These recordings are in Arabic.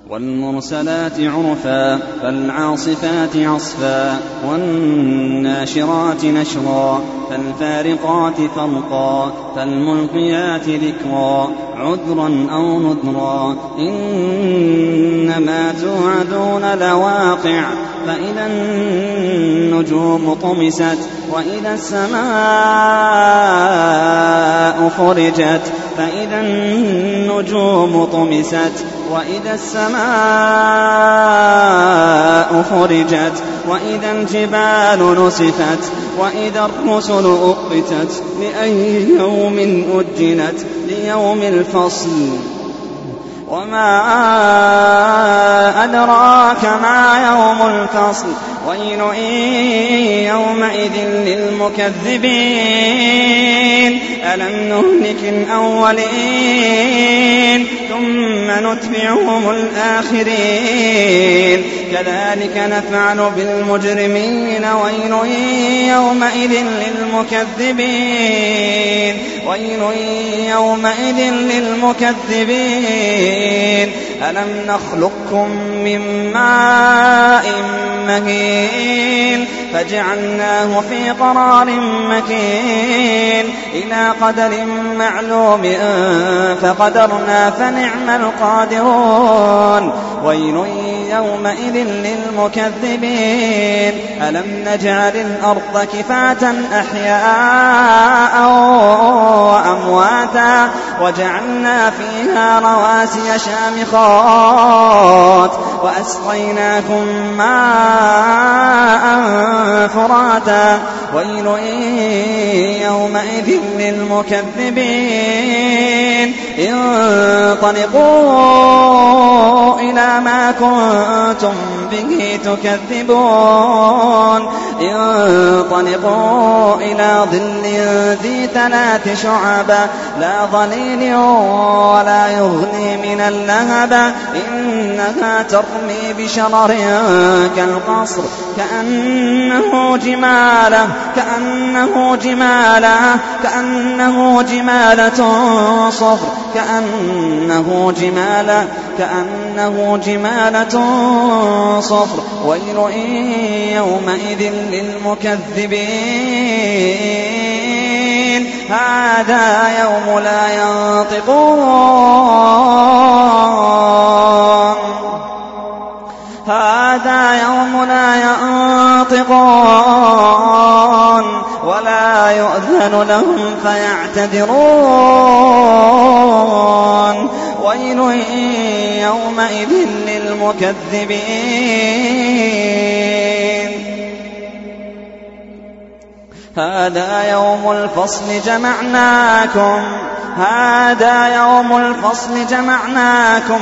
والمرسلات عرفا فالعاصفات عصفا والناشرات نشرا فالفارقات فرقا فالملقيات ذكرا عذرا أو نذرا إنما توعدون لواقع فإذا النجوم طمست وإذا السماء فرجت فإذا النجوم طمست وإذا السماء فرجت وإذا الجبال نسفت وإذا الرسل أقتت لأي يوم أجلت ليوم الفصل وما أدراك ما يوم الفصل ويل يومئذ للمكذبين ألم نهلك الأولين ثم نتبعهم الآخرين كذلك نفعل بالمجرمين ويل يومئذ للمكذبين ويل يومئذ للمكذبين ألم نخلقكم من ماء مهين فجعلناه في قرار مكين إلى قدر معلوم فقدرنا فنعم القادرون ويل يومئذ للمكذبين ألم نجعل الأرض كفاة أحياء وأمواتا وجعلنا فيها رواسي شامخات وأسقيناكم ماء فراتا ويل يومئذ للمكذبين انطلقوا إلى ما كنتم به تكذبون انطلقوا إلى ظل ذي 3 شعب لا ظليل ولا يغني من اللهب إنها ترمي بشرر كالقصر كأنه جمالة صفر كأنه جمالة صفر ويل يومئذ للمكذبين هذا يوم لا ينطقون ولا يؤذن لهم فيعتذرون ويل يومئذ للمكذبين هذا يوم الفصل جمعناكم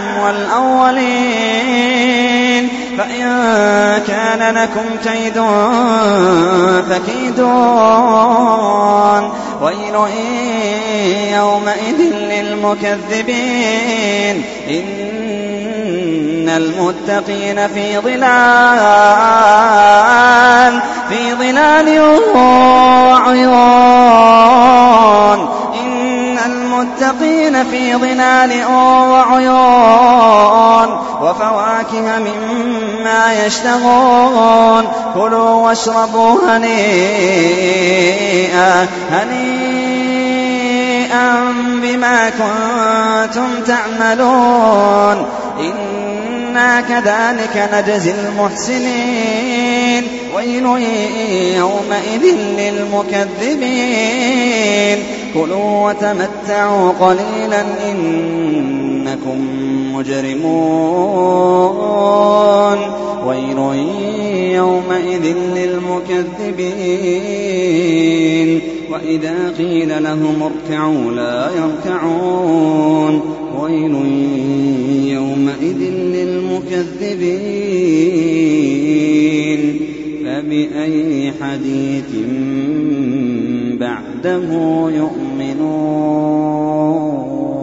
والأولين فإن كان لكم كيد فكيدون ويل يومئذ للمكذبين إن المتقين في ظلال وعيون المتقين في ظلال وعيون وفواكه مما يشتهون كلوا واشربوا هنيئا بما كنتم تعملون إنا كذلك نجزي المحسنين ويل يومئذ للمكذبين كلوا وتمتعوا قليلا إنكم مجرمون ويل يومئذ للمكذبين وإذا قيل لهم اركعوا لا يركعون ويل يومئذ للمكذبين فبأي حديث بعده يؤمنون